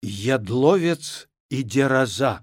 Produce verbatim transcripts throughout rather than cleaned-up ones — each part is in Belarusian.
Ядловец і дзераза.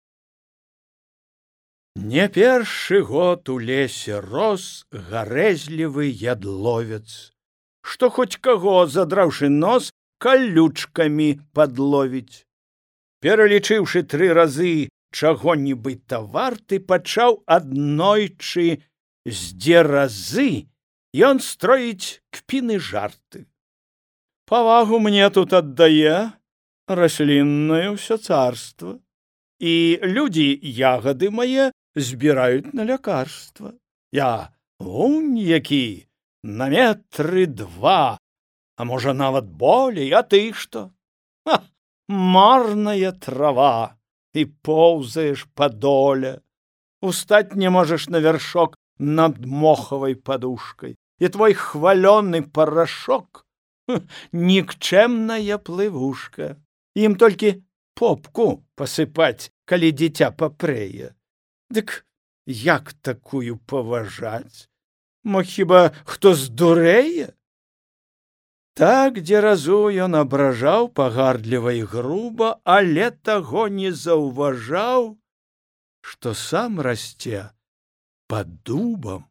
Не першы год у лесе рос гарэзлівы ядловец, што хоць каго, задраўшы нос, калючкамі падловіць. Пералічыўшы тры разы, чаго-нібыта варты, пачаў аднойчы з дзеразы ён строіць кпіны жарты. Павагу мне тут аддае расліннае ўсё царства, і людзі ягады мае збіраюць на лякарства. Я вунь які, на метры два, а можа нават болей, а ты што? Ха, марная трава, ты поўзаеш па доле, устаць не можаш на вяршок над мохавай падушкай, і твой хвалёны парашок нікчэмная плывушка. Ім толькі попку пасыпаць, калі дзіця папрэе. Дык як такую паважаць? Мо хіба хто здурэе? Так дзеразу ён абражаў пагардліва і груба, але таго не заўважаў, што сам расце пад дубам.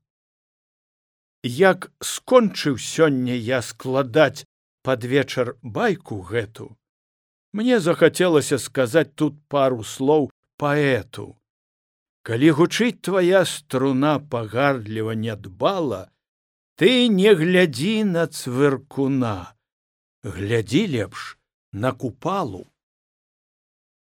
Як скончыў сёння я складаць пад вечар байку гэту, мне захацелася сказаць тут пару слоў паэту. Калі гучыць твая струна пагардліва нядбала, ты не глядзі на цвыркуна, глядзі лепш на купалу.